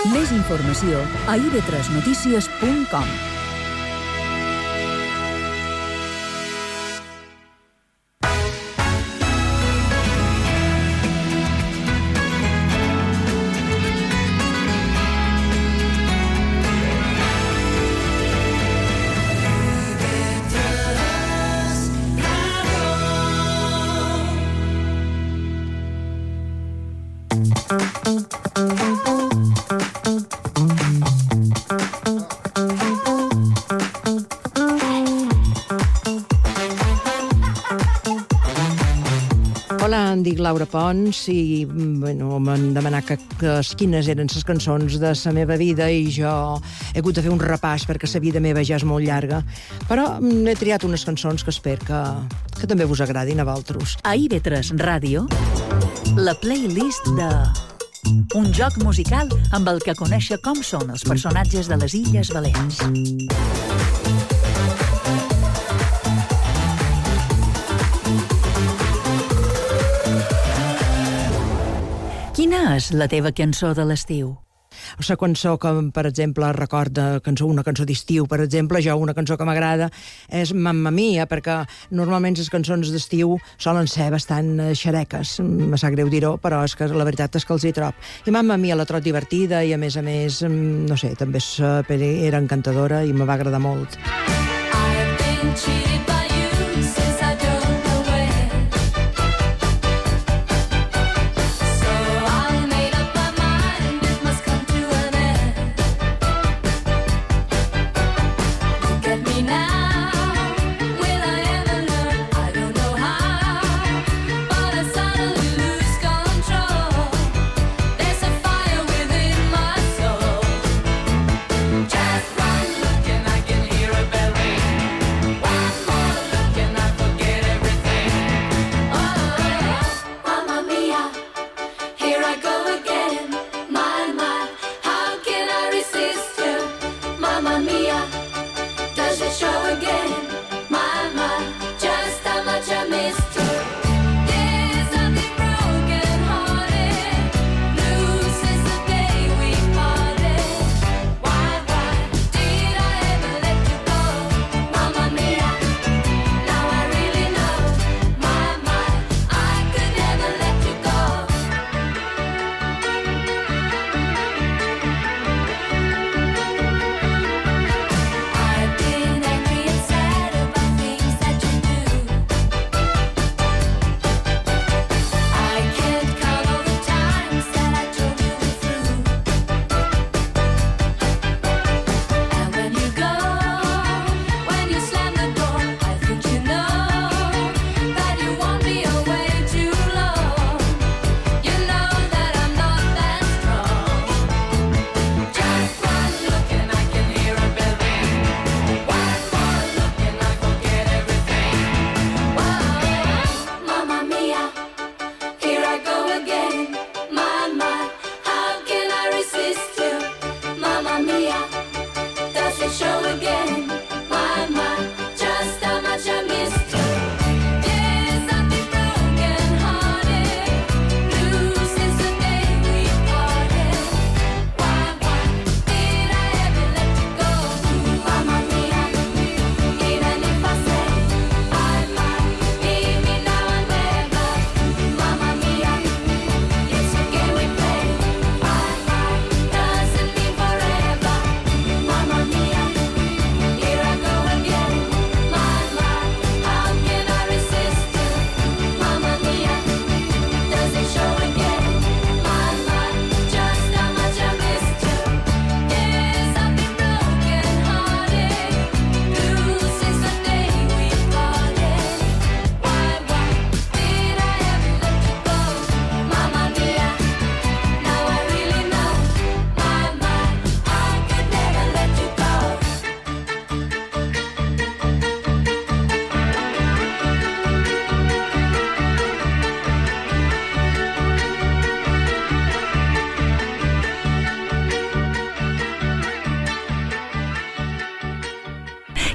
Més informació a ib3notícies.com. Hola, em dic Laura Pons i m'han demanat quines eren les cançons de la meva vida i jo he hagut de fer un repàs perquè la vida meva ja és molt llarga, però he triat unes cançons que espero que també vos agradin a vosaltres. A IB3 Ràdio, la playlist de... un joc musical amb el que conèixer com són els personatges de les Illes Balears. Quina és la teva cançó de l'estiu? La cançó que, per exemple, recorda una cançó d'estiu, per exemple, una cançó que m'agrada és Mamma Mia, perquè normalment les cançons d'estiu solen ser bastant xereques, me sap greu dir-ho, però és que la veritat és que els hi trob. I Mamma Mia la trobo divertida i, a més, no sé, també era encantadora i me va agradar molt.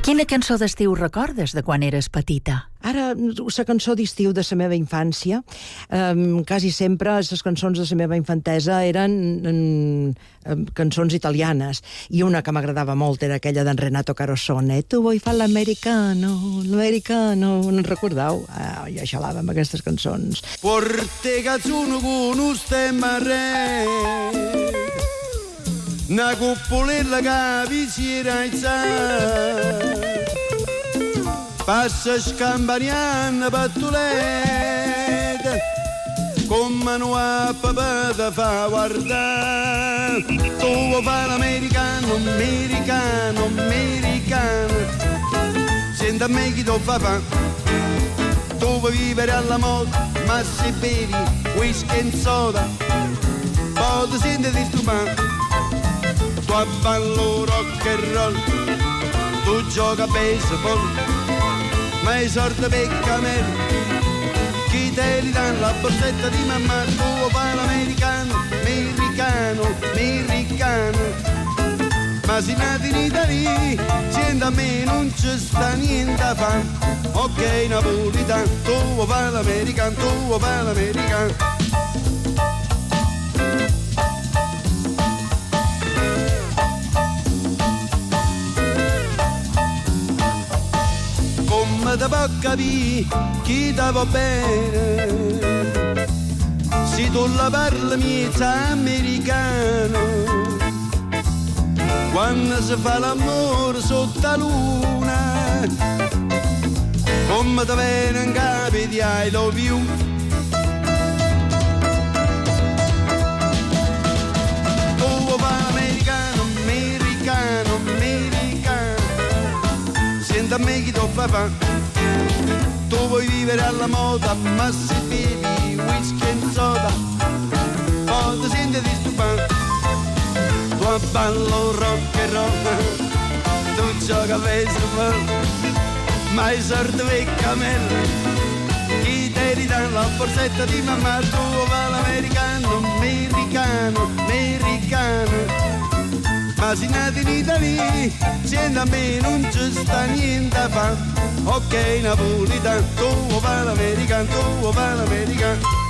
Quina cançó d'estiu recordes de quan eres petita? Ara, la cançó d'estiu de la meva infància, quasi sempre les cançons de la meva infantesa eren cançons italianes, i una que m'agradava molt era aquella d'en Renato Carosone. Tu vuoi fare l'americano, no recordeu? Jo xalava amb aquestes cançons. Porte cazzuno con un stemma re, una cuppolella che vi si era alzata, passa scampaniana pattuleta, come non ha papà da fa guardare. Tu vuoi fare l'americano, senta a me chi tu fa. Tu vuoi vivere alla moda, ma se bevi whisky e soda, poi ti senti disturbato. Tu ballo rock and roll, tu gioca a baseball, ma i soldi per camere, chi te li dà la borsetta di mamma. Tu fai l'americano, ma si nati in Italia, senta a me non ci sta niente a fare. Ok napolitano, tu fai l'americano, Come te può capire chi ti va bene, se tu la parli miezza americano. Quando si fa l'amore sotto la luna, come ti viene in capo di I love you. Tu fai l'americano, senta a me chi tu fa. Tu vuoi vivere alla moda, ma se bevi whisky e soda, poi ti senti disturbato. Tu ballo rock and roll, tu gioca a baseball, ma i soldi per cammello, chi te li dà la borsetta di mamma. Tu fai l'americano, ma si nati in Italia, senta a me non ci sta niente a fare. Ok napolitano, tu fai l'americano.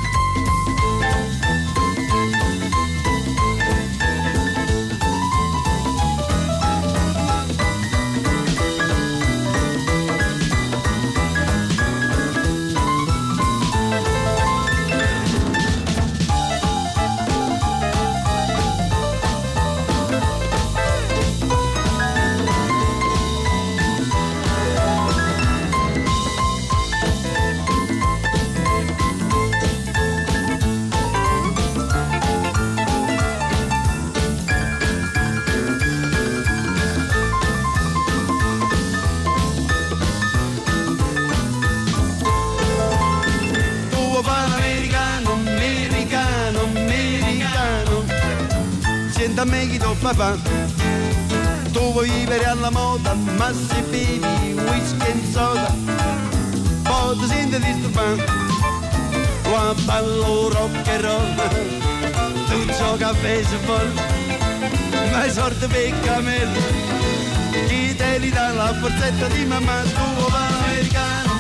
Senta a me chi tu fa. Tu vuoi vivere alla moda, ma se bevi whisky e soda, poi ti senti disturbato. Tu ballo rock and roll, tu gioca a baseball, ma i soldi per cammello, chi te li dà la borsetta di mamma. Tu fai l'americano,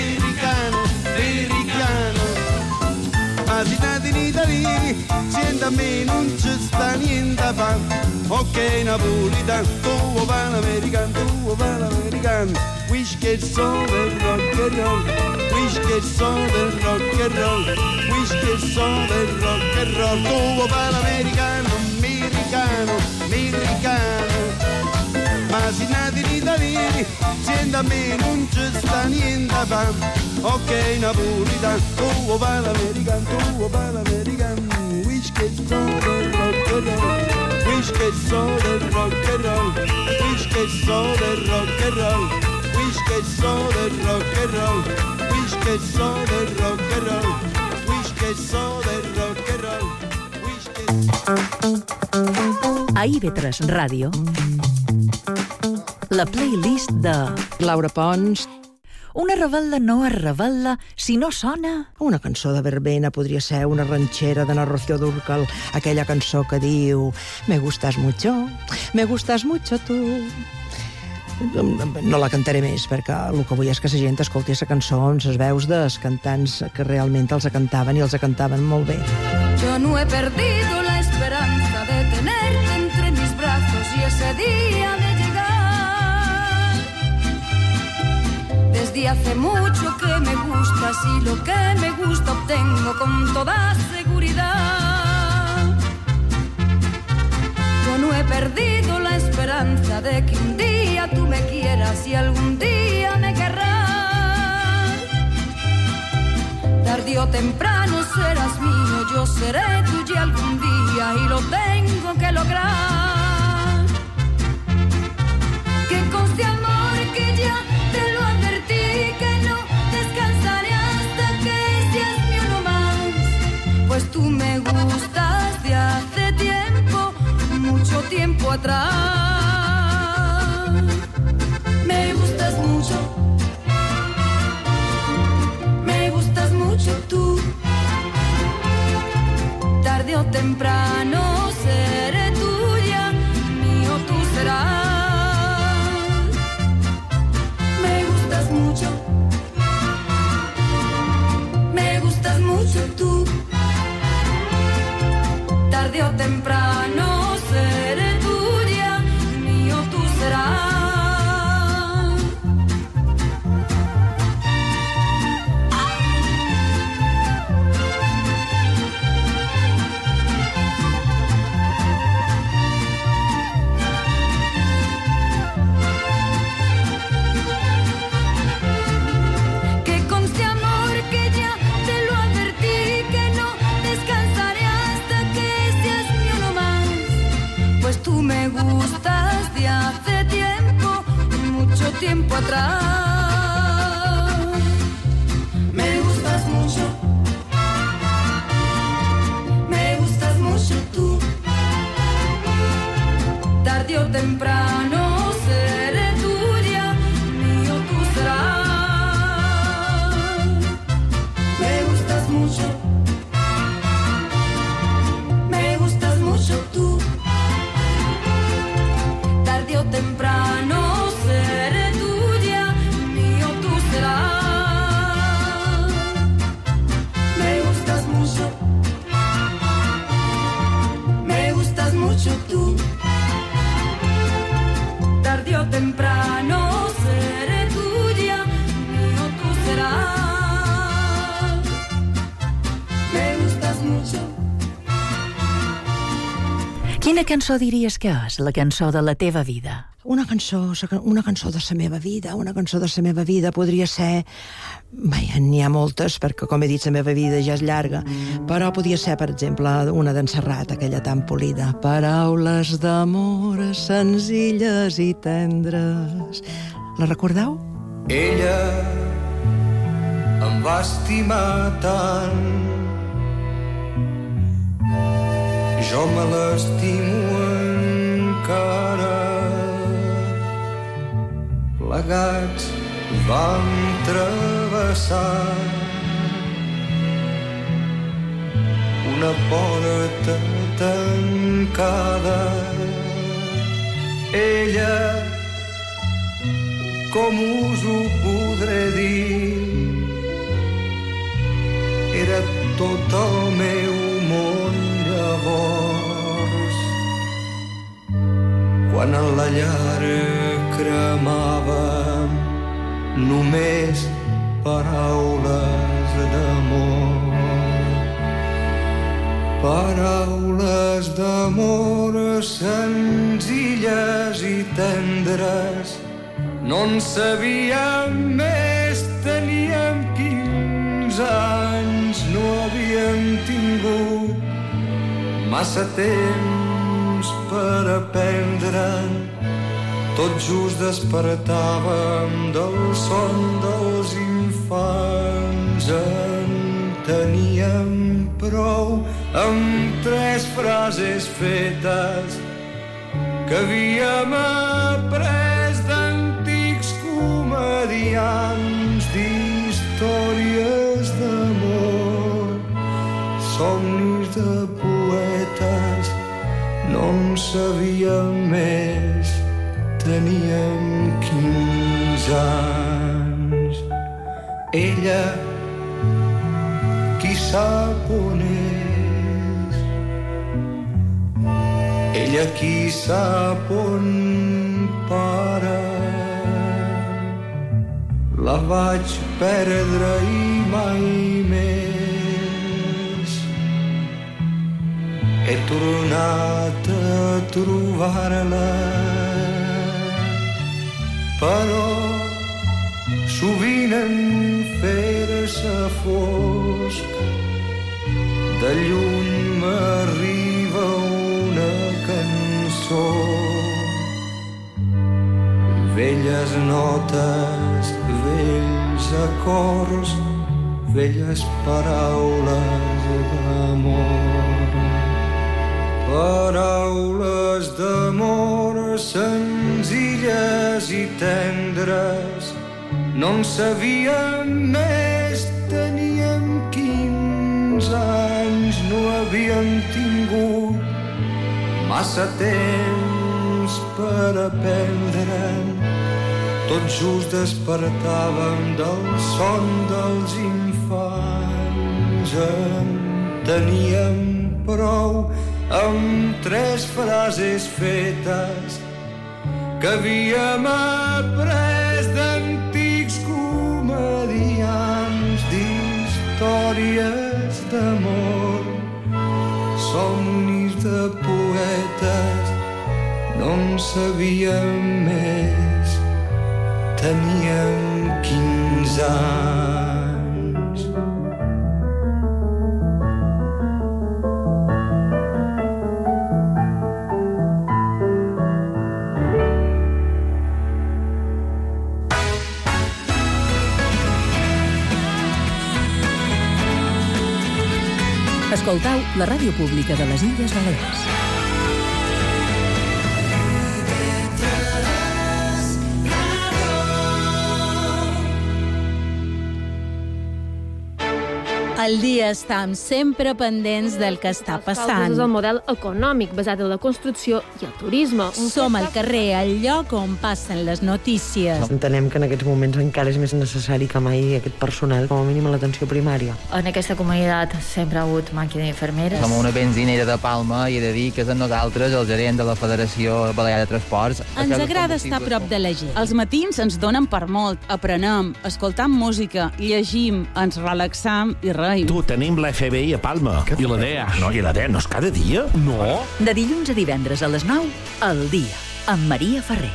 ma si nati in Italia, senta a me non ci sta niente a fare. Ok napolitano, tu fai l'americano, whisky e soda e rock and roll, whisky e soda e rock and roll, whisky e soda e rock and roll. Tu fai l'americano, ma si nati in Italia, senta a me non ci sta niente a fare. Ok napolitano, tu fai l'americano, whisky e soda e rock and roll, whisky e soda e rock and roll, whisky e soda e rock and roll, whisky e soda e rock and roll, whisky e soda e rock and roll, whisky e soda e rock and roll, whisky. A IB3 Ràdio, la playlist de Laura Pons. Una revela no es revela si no sona. Una cançó de verbena podria ser una ranxera de na Rocío Dúrcal, aquella cançó que diu me gustas mucho tú. no la cantaré més, perquè el que vull és que la gent escolti les cançons, les veus dels cantants que realment els cantaven i els cantaven molt bé. Yo no he perdido la esperanza de tenerte entre mis brazos y ese día de llegar. Desde hace mucho que me gustas y lo que me gusta obtengo con toda seguridad. Yo no he perdido la esperanza de que un día tú me quieras y algún día me querrás. Tarde o temprano serás mío, yo seré tuya algún día y lo tengo que lograr. Que conste amor que ya te lo advertí, que no descansaré hasta que seas mi uno más. Pues tú me gustas de hace tiempo, mucho tiempo atrás. Me gustas mucho, me gustas mucho tú. Tarde o temprano seré tuya, mío tú serás. Me gustas mucho, me gustas mucho tú. Tarde o temprano seré tuya, mío tú serás. Que conste amor que ya te lo advertí, que no descansaré hasta que seas mi uno más. Pues tú me gustas de hace tiempo, mucho tiempo atrás. Me gustas mucho, me gustas mucho tú. Tarde o temprano seré tuya, mío tú serás. Me gustas mucho, me gustas mucho tú. Tarde o temprano seré tuya, mío tú serás. Me gustas mucho, me gustas mucho tú. Tarde o temprano seré tuya, mío tú serás. Me gustas mucho. Quina cançó diries que és la cançó de la teva vida? Una cançó de la meva vida, una cançó de la meva vida podria ser... Bé, n'hi ha moltes, perquè, com he dit, la meva vida ja és llarga, però podria ser, per exemple, una d'en Serrat, aquella tan polida. Paraules d'amor senzilles i tendres. La recordeu? Ella em va estimar tant, jo me l'estimo encara. Plegats vam travessar una porta tancada. Ella, com us ho podré dir, era tot el meu món llavors. Quan en la llar cremàvem només paraules d'amor. Paraules d'amor senzilles i tendres. No en sabíem més, teníem 15 anys, no havíem tingut massa temps per aprendre. Tot just despertàvem del son dels infants. En teníem prou amb 3 frases fetes que havíem après d'antics comediants, d'històries d'amor, somnis de poetes. No en sabíem més, teníem 15 anys. Ella, qui sap on és? Ella, qui sap on para? La vaig perdre i mai més he tornat a trobar-la, però sovint en fer-se fosc de lluny m'arriba una cançó, velles notes, vells acords, velles paraules d'amor. Paraules d'amor senzilles i tendres, no en sabíem més, teníem 15 anys, no havíem tingut massa temps per aprendre'n. Tot just despertàvem del son dels infants. En teníem prou amb 3 frases fetes que havíem après d'antics comediants, d'històries d'amor, somnis de poetes. No en sabíem més, teníem 15 anys. Escoltau la ràdio pública de les Illes Balears. Al dia estem sempre pendents del que està passant. És el model econòmic basat en la construcció i el turisme. Som al carrer, al lloc on passen les notícies. Entenem que en aquests moments encara és més necessari que mai aquest personal, com a mínim a l'atenció primària. En aquesta comunitat sempre ha hagut màquina d'infermeres. Som una benzinera de Palma i he de dir que és amb nosaltres el gerent de la Federació Balear de Transports. Ens agrada estar a prop de la gent. Els matins ens donen per molt, aprenem, escoltam música, llegim, ens relaxam i reim. Tu, tenim la FBI a Palma. I la DEA. No, i la DEA no és cada dia? No. De dilluns a divendres a les 9, al dia, amb Maria Ferrer.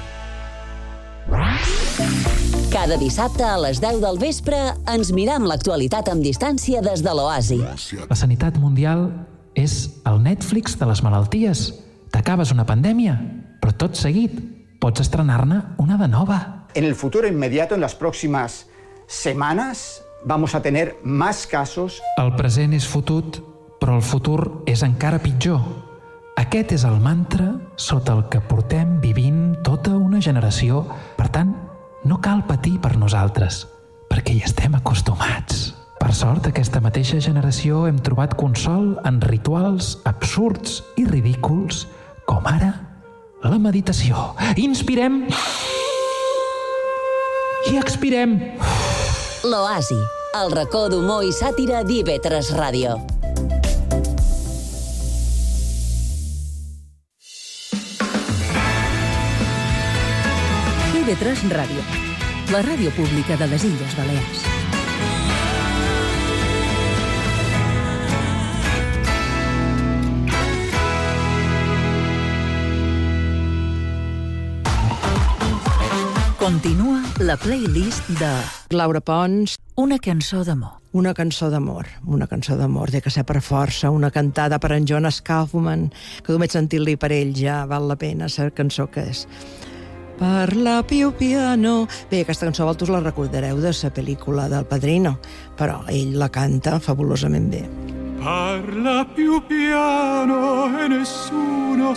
Cada dissabte a les 10 del vespre ens miram l'actualitat amb distància des de l'Oasi. La sanitat mundial és el Netflix de les malalties. T'acabes una pandèmia, però tot seguit pots estrenar-ne una de nova. En el futuro inmediato, en las próximas semanas, vamos a tener más casos. El present és fotut, però el futur és encara pitjor. Aquest és el mantra sota el que portem vivint tota una generació. Per tant, no cal patir per nosaltres, perquè hi estem acostumats. Per sort, aquesta mateixa generació hem trobat consol en rituals absurds i ridículs, com ara la meditació. Inspirem i expirem. L'Oasi, el racó d'humor i sàtira d'IV3 Ràdio. IV3 Ràdio, la ràdio pública de les Illes Balears. Continua la playlist de Laura Pons. Una cançó d'amor. Una cançó d'amor, de que sé per força, una cantada per en Jonas Kaufman, que només sentir-li per ell ja val la pena, la cançó que és. Parla piu piano. Bé, aquesta cançó vosaltres la recordareu de la pel·lícula del Padrino, però ell la canta fabulosament bé. Parla più piano e nessuno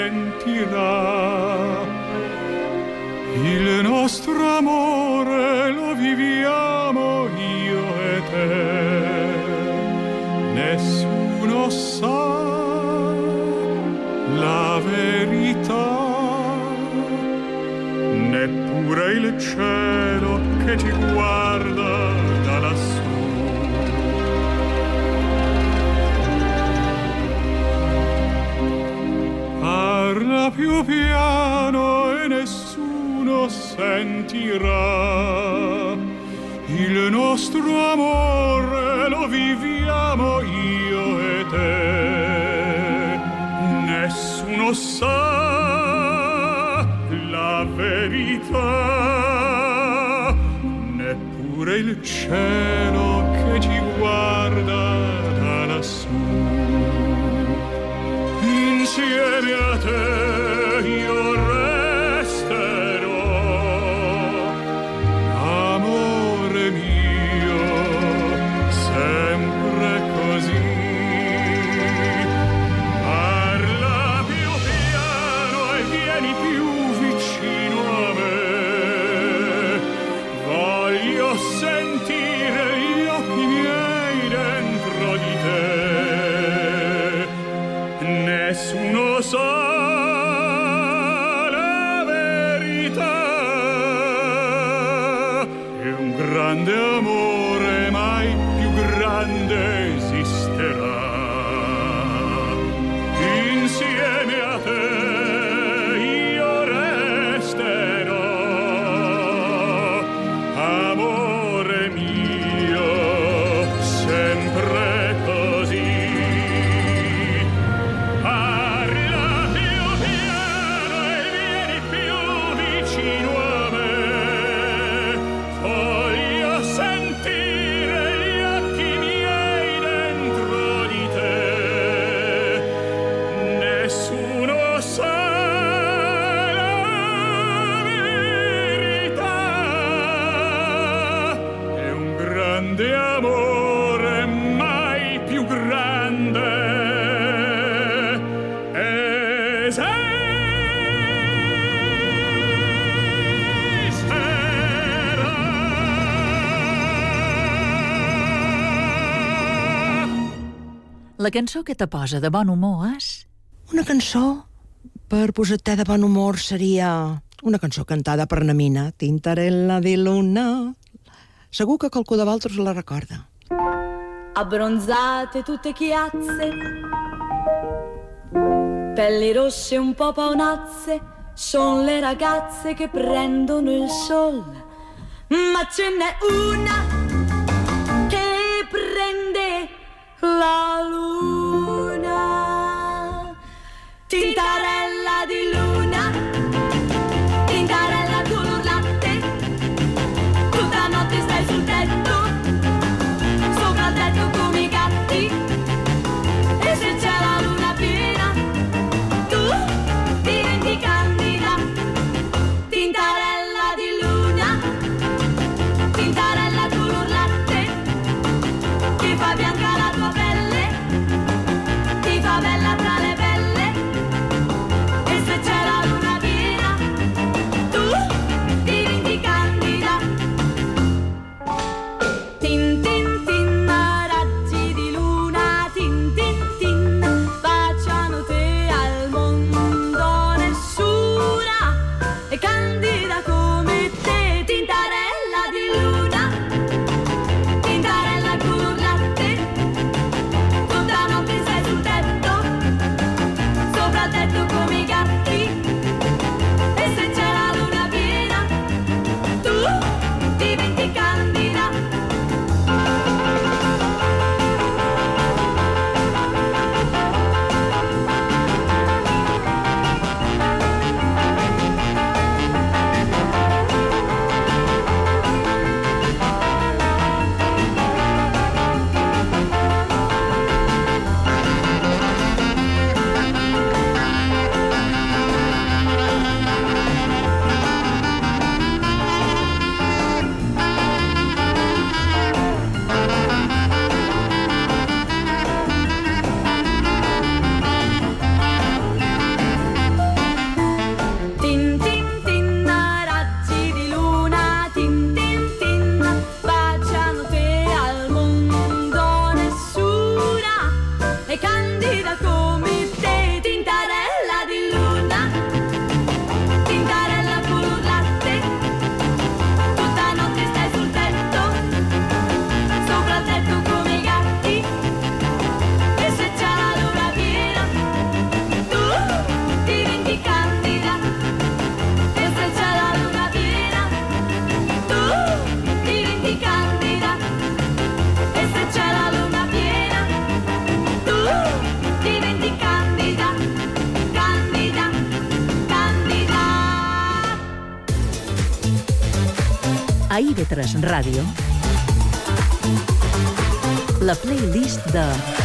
sentirà. Il nostro amore lo viviamo io e te. Nessuno sa la verità. neppure il cielo che ti guarda da lassù. Parla più piano e nessuno sentirà. Il nostro amore lo viviamo io e te. Nessuno sa la verità, neppure il cielo che ti guarda da lassù. Insieme a te io resterò, amore mio, sempre così. Parla più piano e vieni più vicino a me. Voglio sentire gli occhi miei dentro di te. Nessuno sa la verità. È un grande amore, mai più grande esisterà. Insieme a te io resterò, amore mio, sempre così. Parla più piano e vieni più vicino a me. Voglio sentire gli occhi miei dentro di te. Nessuno sa la verità. È un grande amore, mai più grande La cançó que te posa de bon humor és... Una cançó per posar-te de bon humor seria una cançó cantada per na Mina, Tintarella di luna. Segur que qualcú de vosaltres la recorda. Abbronzate tutte chiazze, pelli rosse un po' paonazze, son le ragazze che prendono il sol. Ma ce n'è una che prende la luna. Tintarella di luna, tintarella color latte, tutta notte stai sul tetto, sopra il tetto come i gatti. E se c'è la luna piena, tu diventi candida. Tintarella di luna, tintarella color A IB3 Ràdio, la playlist de...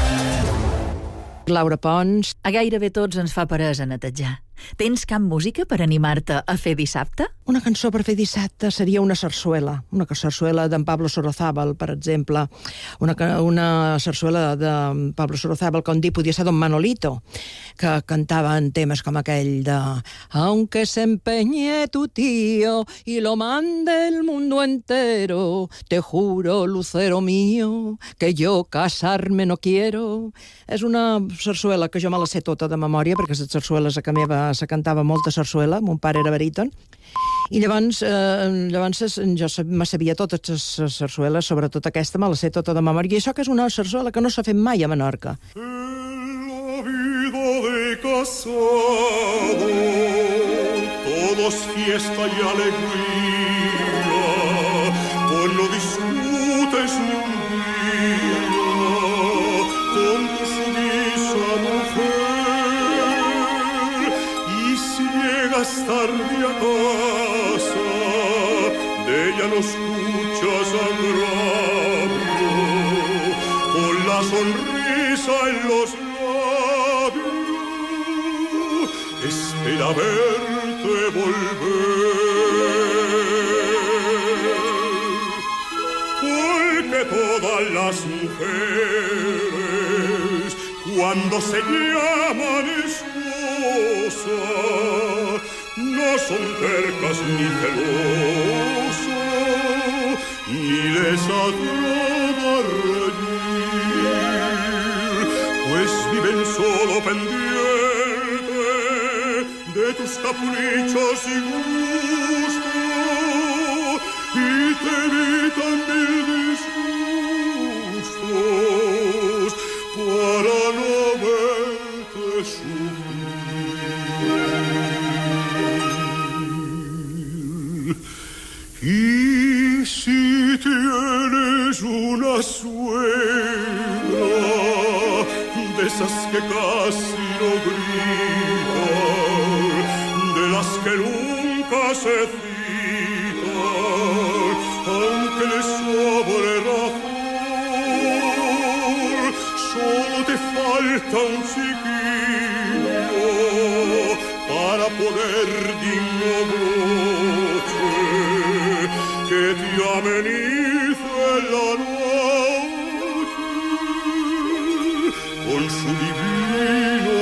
Laura Pons. A gairebé tots ens fa peresa netejar. Tens cap música per animar-te a fer dissabte? Una cançó per fer dissabte seria una sarsuela d'en Pablo Sorozábal, per exemple. Una sarsuela de Pablo Sorozábal, com dir, podia ser Don Manolito, que cantava en temes com aquell de Aunque se empeñe tu tío y lo mande el mundo entero, te juro, lucero mío, que yo casarme no quiero. És una sarsuela que jo me la sé tota de memòria, perquè les sarsueles a casa meva se cantava molta sarsuela, mon pare era baríton, i llavors jo me sabia totes les sarsueles, sobretot aquesta me la sé tota de memòria, i això que és una sarsuela que no s'ha fet mai a Menorca. La vida de casado, todos fiesta y alegría, pues no discutes ni un día con tu sumisa mujer, y si llegas tarde a casa, de ella no escuchas agravio, con la sonrisa en los labios, espera verte volver, porque todas las mujeres, cuando se llaman esposas, no son tercas ni celosas, ni les agrada reír, pues viven solo pendientes de tus caprichos y gustos, y te evitan mil disgustos para no verte sufrir. Y si tienes una suegra de esas que casi no gritan, de las que nunca se citan, aunque les sobre razón, solo te falta un chiquillo para poner digno broche que te amenice la noche con su divina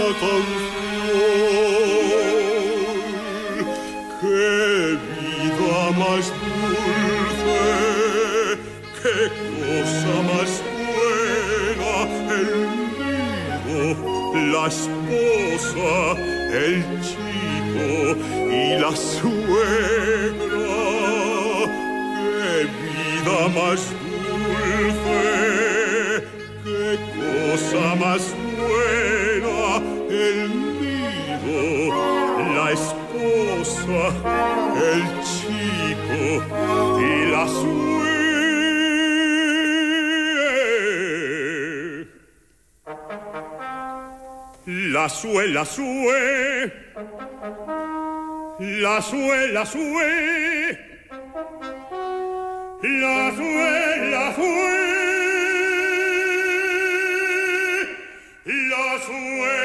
canción. ¡Qué vida más dulce! ¡Qué cosa más buena! El nido, la esposa, el chico y la suegra. ¡Qué vida más dulce! ¡Qué cosa más buena! El nido, la esposa, el chico y la suegra. La sue, la sue, la sue, la sue, la sue, la sue, la sue.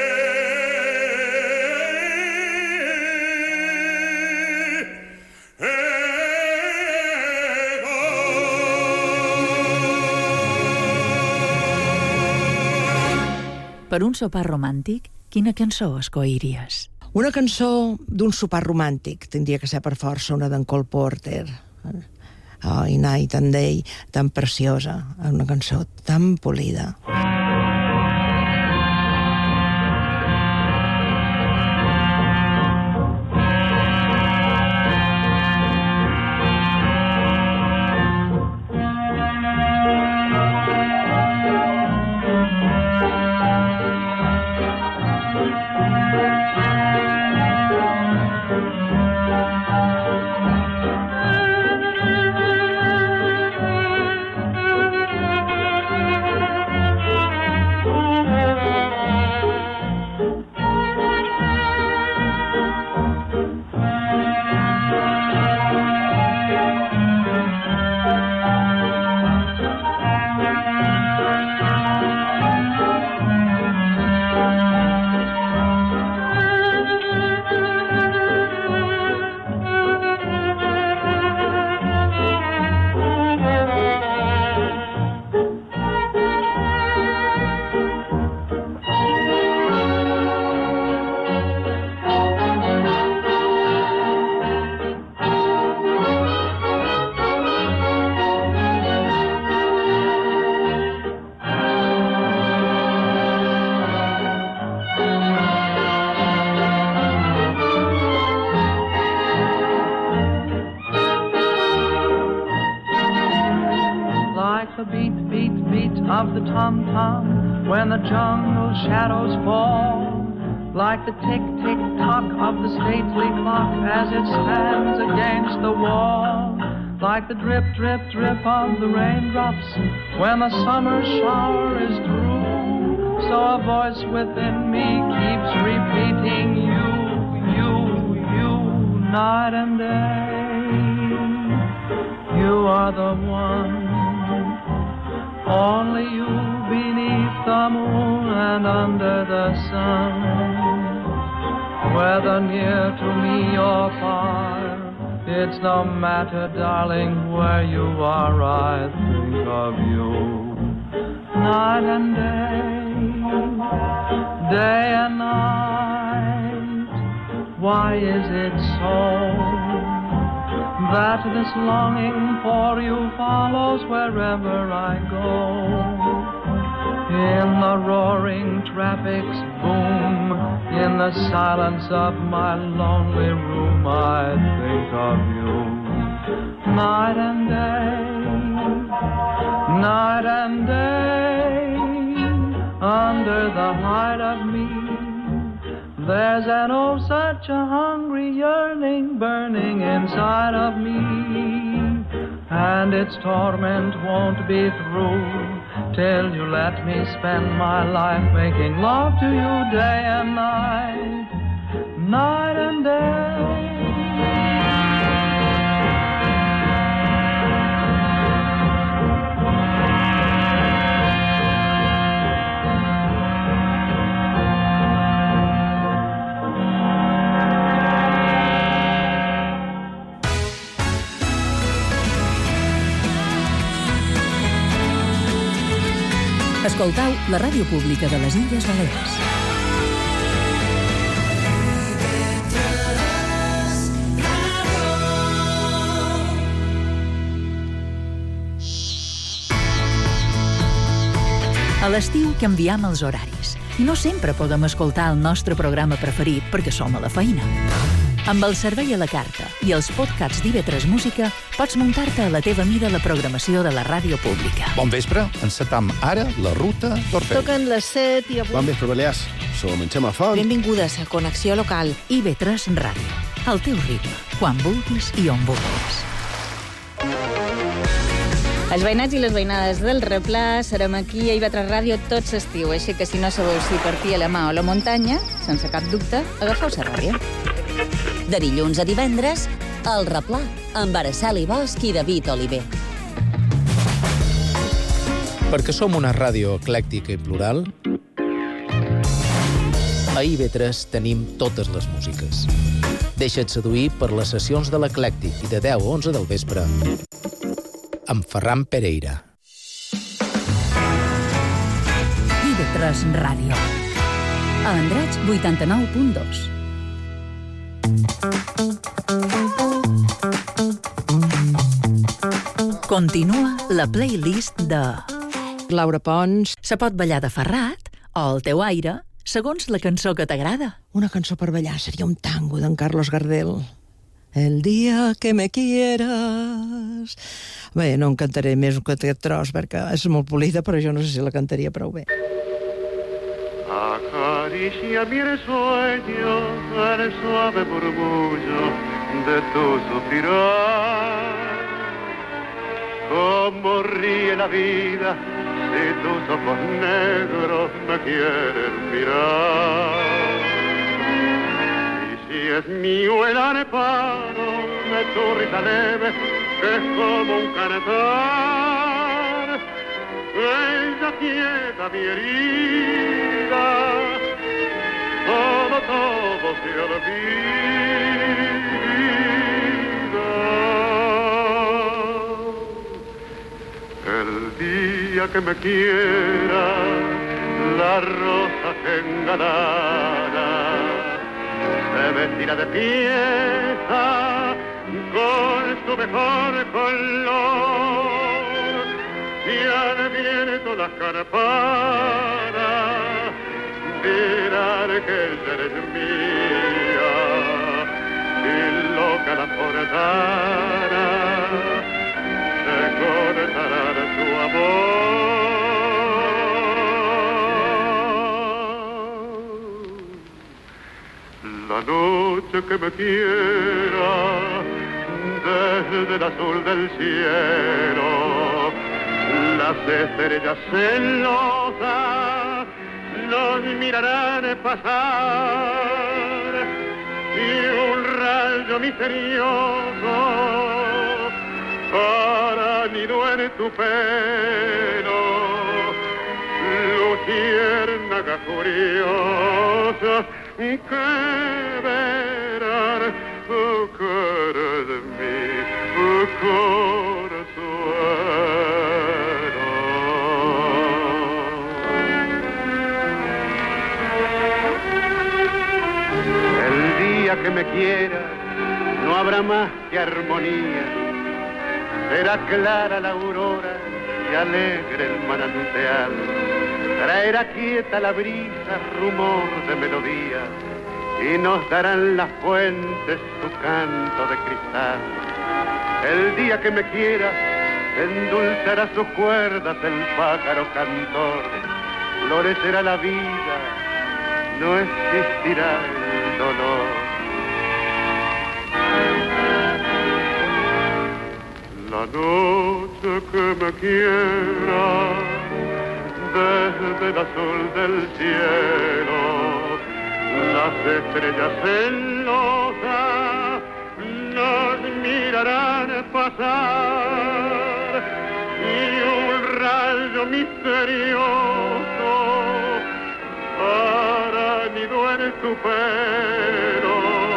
Per un sopar romàntic, quina cançó escolliries? Una cançó d'un sopar romàntic tindria que ser per força una d'en Cole Porter. I Night and Day, tan preciosa, una cançó tan polida. of the tom-tom when the jungle shadows fall, like the tick-tick-tock of the stately clock as it stands against the wall, like the drip-drip-drip of the raindrops when the summer shower is through. So a voice within me keeps repeating you, night and day. You are the one, only you beneath the moon and under the sun. Whether near to me or far, it's no matter, darling, where you are, I think of you. Night and day and night. Why is it so that this longing for you follows wherever I go? In the roaring traffic's boom, in the silence of my lonely room, I think of you. Night and day, under the hide of me, there's an oh such a hungry yearning burning inside of me, and its torment won't be through till you let me spend my life making love to you day and night, night and day. Escoltau la ràdio pública de les Illes Balears. A l'estiu canviem els horaris i no sempre podem escoltar el nostre programa preferit perquè som a la feina. Amb el servei a la carta i els podcasts d'IV3 Música pots muntar-te a la teva mida la programació de la ràdio pública. Bon vespre, encetam ara la ruta d'Orfeu. Toquen les 7 i avui... Bon vespre, Balears. Som en Xema Font. Benvingudes a Connexió Local. IV3 Ràdio. Al teu ritme, quan vulguis i on vulguis. Els veïnats i les veïnades del Replà serem aquí a IV3 Ràdio tot l'estiu, així que si no sabeu si partir a la mà o a la muntanya, sense cap dubte, agafeu la ràdio. De dilluns a divendres, El Replà, amb Araceli Bosch i David Oliver. Perquè som una ràdio eclèctica i plural, a IV3 tenim totes les músiques. Deixa't seduir per les sessions de l'Eclèctic i de 10 a 11 del vespre amb Ferran Pereira. IV3 Ràdio. A Andratx 89.2. Continua la playlist de Laura Pons. Se pot ballar de Ferrat o al teu aire, segons la cançó que t'agrada. Una cançó per ballar seria un tango d'en Carlos Gardel. El dia que me quieras. Bé, no en cantaré més que aquest tros perquè és molt polida, però jo no sé si la cantaria prou bé. Acaricia mi sueño el suave murmullo de tu suspirar. Como ríe la vida si tus ojos negros me quieren mirar. Y si es mío el areparo de tu risa leve, que es como un cantar, ella quieta mi herida, todo se olvida. El día que me quiera, la rosa que engalara se vestirá de pieza con su mejor color, y al viento las campanas dirán que ella eres mía, y loca la portana se cortará de su amor. La noche que me quiera desde el azul del cielo, las estrellas celosas nos mirarán pasar y un rayo misterioso para nido en tu pelo, luciérnaga curiosa que verán cara de mi consuelo. El día que me quieras no habrá más que armonía, será clara la aurora y alegre el manantial, traerá quieta la brisa, rumor de melodía, y nos darán las fuentes su canto de cristal. El día que me quieras, endulzará sus cuerdas el pájaro cantor, florecerá la vida, no existirá el dolor. La noche que me quiera desde el azul del cielo, las estrellas celosas nos mirarán pasar y un rayo misterioso para nido en tu pelo,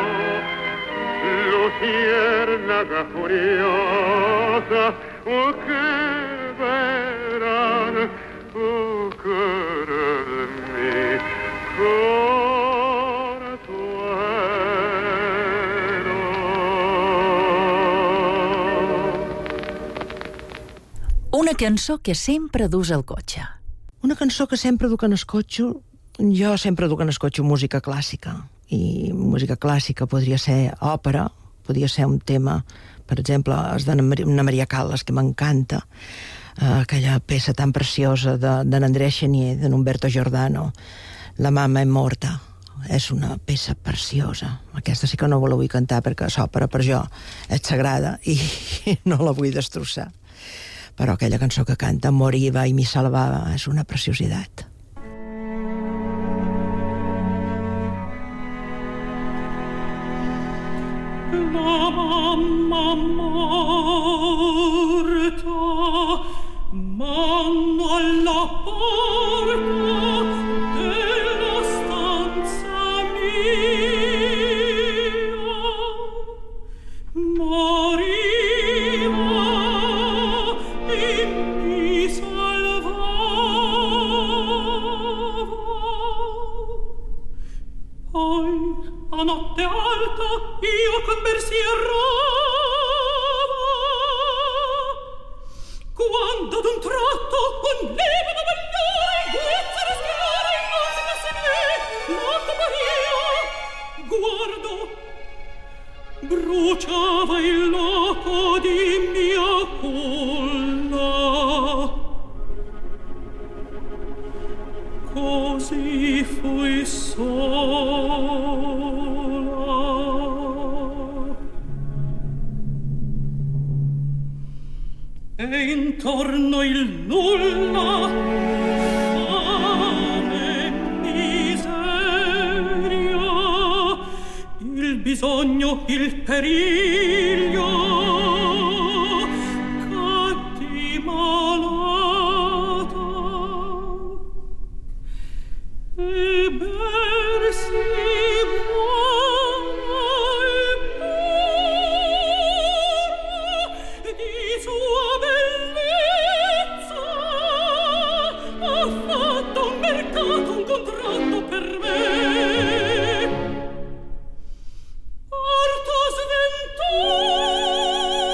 luciérnaga furiosa que verán cara de mi Una cançó que sempre dus al cotxe. Una cançó que sempre duc en el cotxe, jo sempre duc en el cotxe música clàssica. I música clàssica podria ser òpera, podria ser un tema, per exemple, és d'Anna Maria Callas, que m'encanta, aquella peça tan preciosa d'en Andrea Chenier, d'en Umberto Giordano, La mamma è morta. És una peça preciosa. Aquesta sí que no la vull cantar perquè l'òpera per jo és sagrada i no la vull destrossar. Però aquella cançó que canta Moriva i mi salvava és una preciositat. La mamma morta, mano alla porta della stanza mia, moriva e mi salvava. Poi a notte alta io con versi errava, quando ad un tratto un neve da bagnare in guizza respirare in musica seguì la comparia. Guardo, bruciava il loco di mia culla, così fui sola. E intorno il nulla, fame, miseria, il bisogno, il periglio, caddi malata e bersi un contratto per me. Porto sventura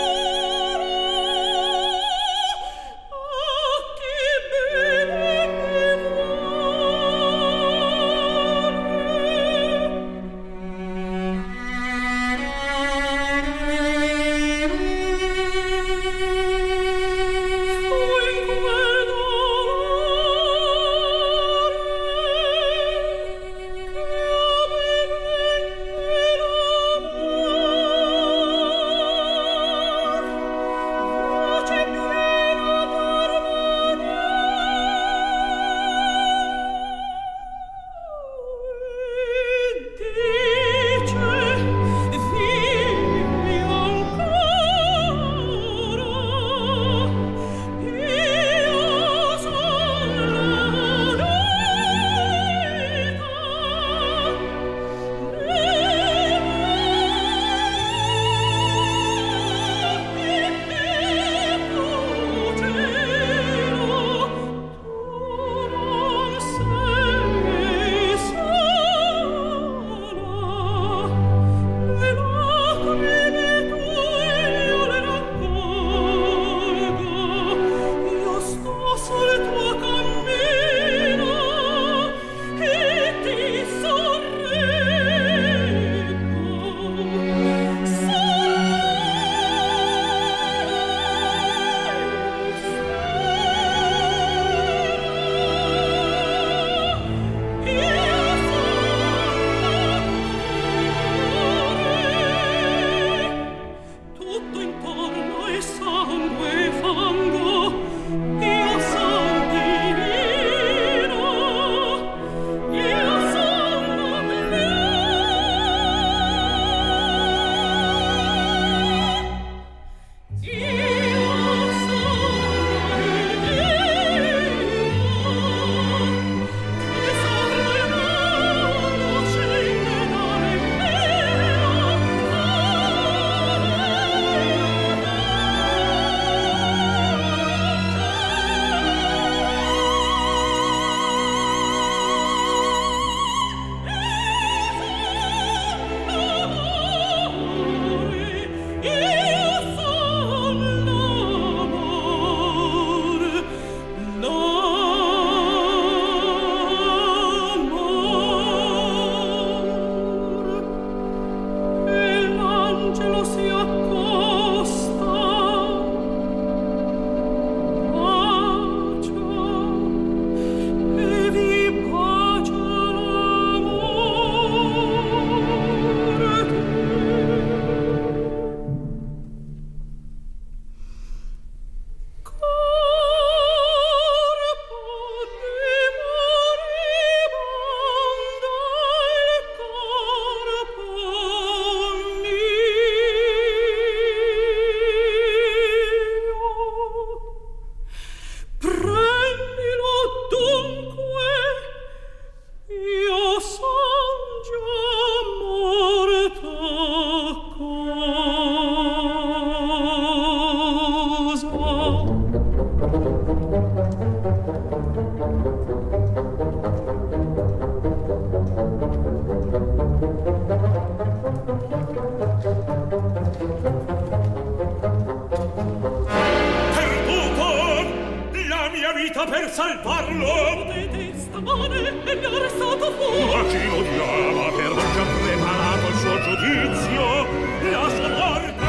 salvarlo. Potete stamane e mi ha arrestato fuori. Ma chi lo odiava per aver già preparato il suo giudizio, la sua morte.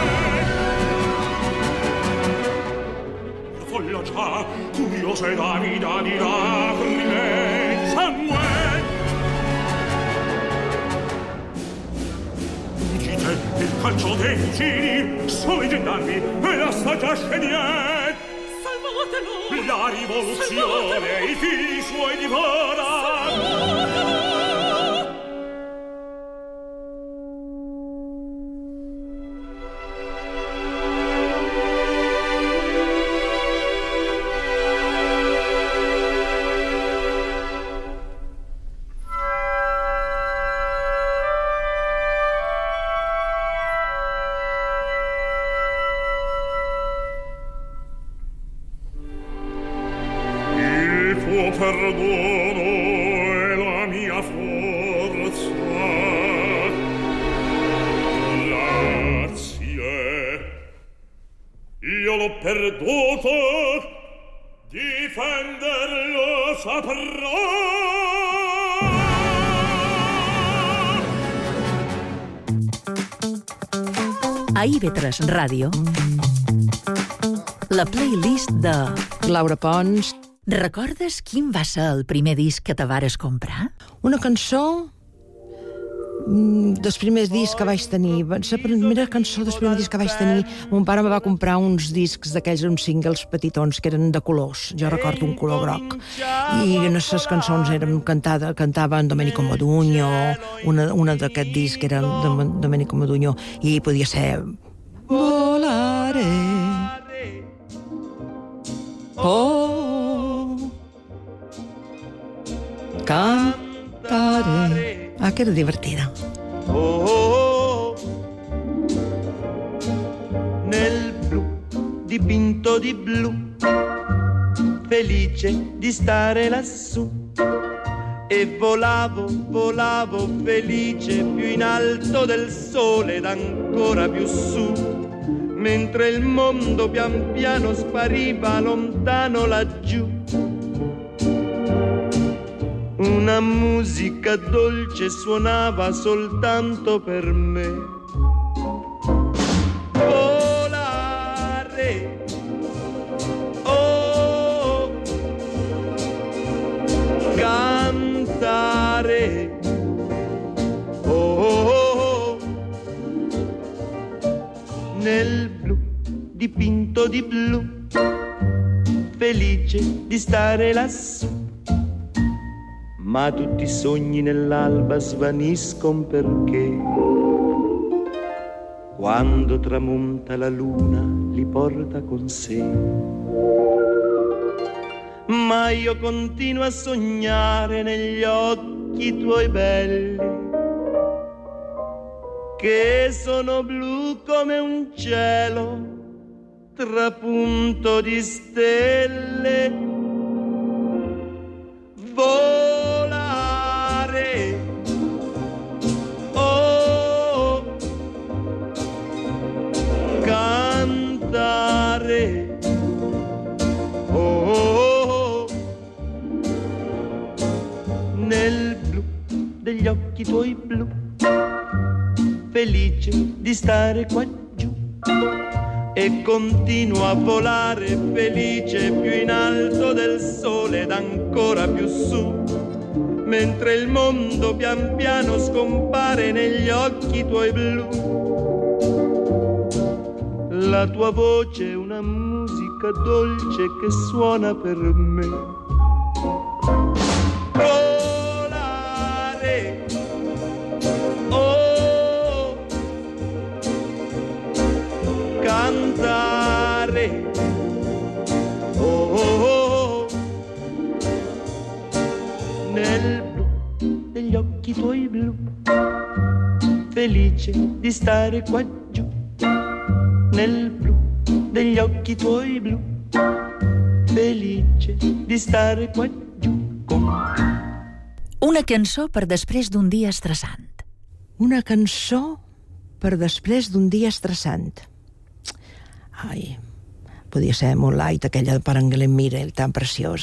La folla già, curiosa ed avida di lacrime e sangue. Dite, il calcio dei fucili, sono i gendarmi e la saggia scenier. Salvatelo! La rivoluzione, i figli suoi divora. Salvatelo! Perdono è la mia forza. Grazie. Io l'ho perduto, difenderlo saprò. A IB3 Ràdio, la playlist de Laura Pons. Recordes quin va ser el primer disc que te vares comprar? Una cançó dels primers discs que vaig tenir. Va ser la primera cançó dels primers discs que vaig tenir. Mon pare me va comprar uns discs d'aquells, uns singles petitons que eren de colors. Jo recordo un color groc. I les cançons eren cantava en Domenico Modugno, una d'aquest disc era de Domenico Modugno, i podia ser Volare. Cantare. Che era divertita. Nel blu, dipinto di blu, felice di stare lassù. E volavo, volavo felice più in alto del sole ed ancora più su, mentre il mondo pian piano spariva lontano laggiù. Una musica dolce suonava soltanto per me. Volare, oh, cantare, oh, nel blu, dipinto di blu, felice di stare lassù. Ma tutti i sogni nell'alba svaniscono perché quando tramonta la luna li porta con sé. Ma io continuo a sognare negli occhi tuoi belli, che sono blu come un cielo trapunto di stelle. Volare, oh, cantare, oh, nel blu degli occhi tuoi blu, felice di stare qua giù. E continuo a volare felice più in alto del sole ed ancora più su, mentre il mondo pian piano scompare negli occhi tuoi blu. La tua voce è una musica dolce che suona per me. Volare, oh, cantare, oh, nel blu degli occhi tuoi blu, felice di stare qua giù, nel blu degli occhi tuoi blu, felice di stare qua giù con me. Una cançó per després d'un dia estressant. Una cançó per després d'un dia estressant. Ai, podia ser Moonlight, aquella de Paranguilhem Mirel, tan preciosa.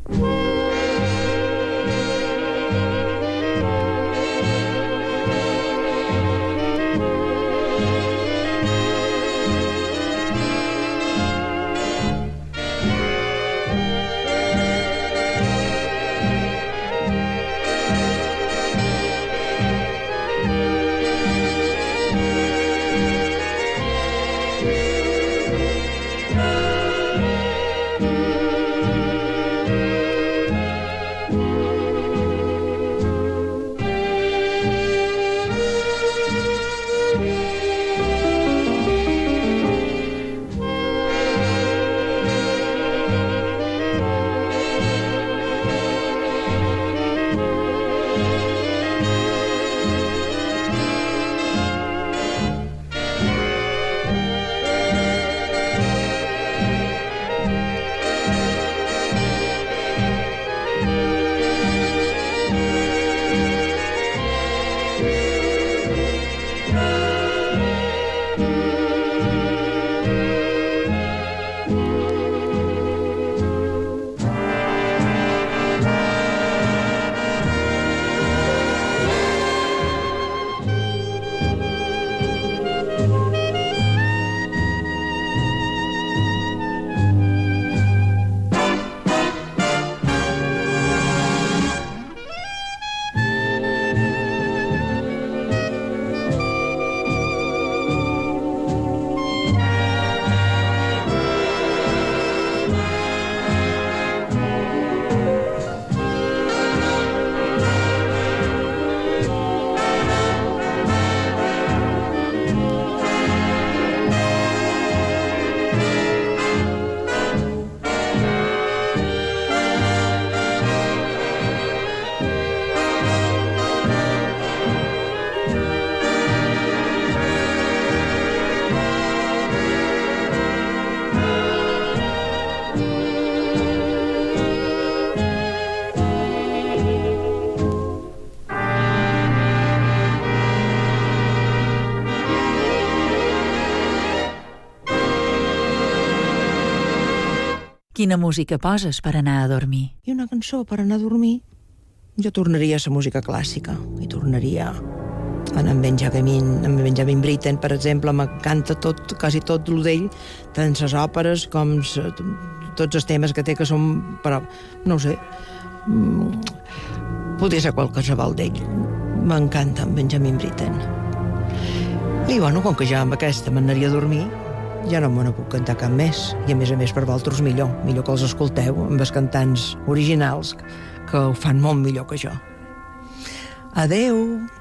Quina música poses per anar a dormir? I una cançó per anar a dormir? Jo tornaria a la música clàssica. I tornaria a en Benjamin Britten, per exemple. M'encanta quasi tot el d'ell, tant les òperes com tots els temes que té, que són... Però, no ho sé, podria ser qualsevol d'ell. M'encanta en Benjamin Britten. I, bueno, com que ja amb aquesta m'anaria a dormir, ja no me ne puc cantar cap més. I, a més, per vosaltres millor que els escolteu amb els cantants originals, que ho fan molt millor que jo. Adeu!